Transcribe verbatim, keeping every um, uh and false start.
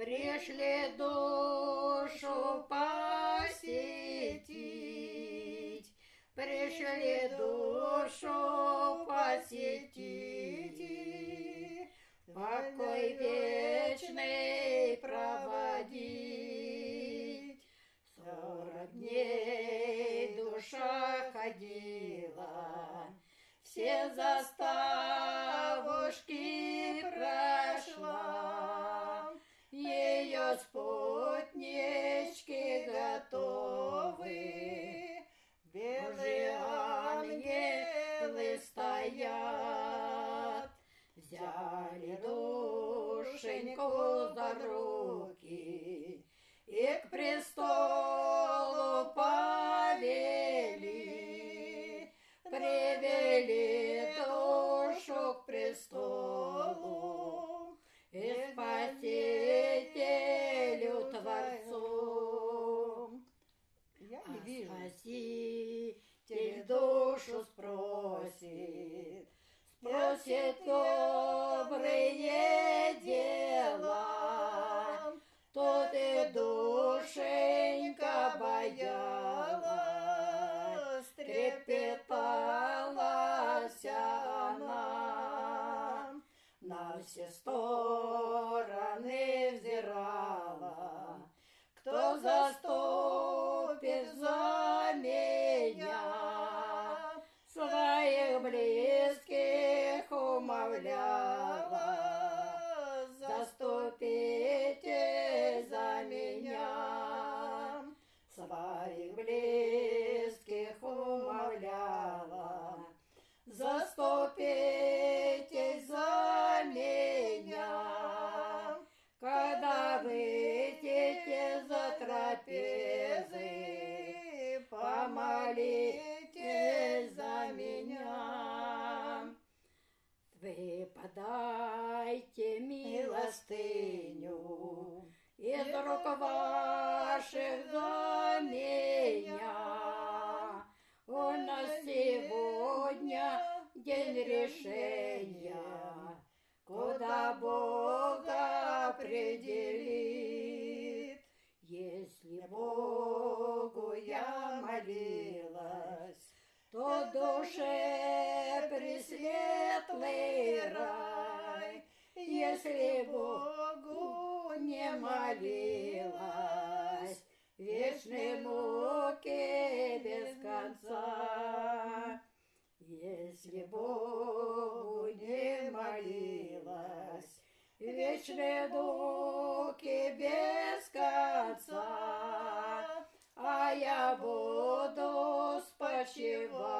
Пришли душу посетить, пришли душу посетить, покой вечный проводить. Сорок дней душа ходила, все заставушки прошла, ее спутнички готовы, белые ангелы стоят. Взяли душеньку за руки и к престолу повели, привели душу к престолу и Спасителю Творцу. Я не вижу. Спаситель душу спросит, спросит добрые дела. Тут и душенька боялась, трепеталась она, на все стороны взирала, кто заступит за меня. Своих близких умовляла, заступите за меня. Своих близких умовляла, заступите за меня. Когда выйдете за трапезы, помолитесь за меня. Вы подайте милостыню из рук ваших за меня. У нас сегодня день решения, куда Бог определит. Если Богу я молилась, то душе пресветлый рай. Если Богу не молилась, вечные муки без конца. Если Богу не молилась, вечные муки без конца. А я буду спочивать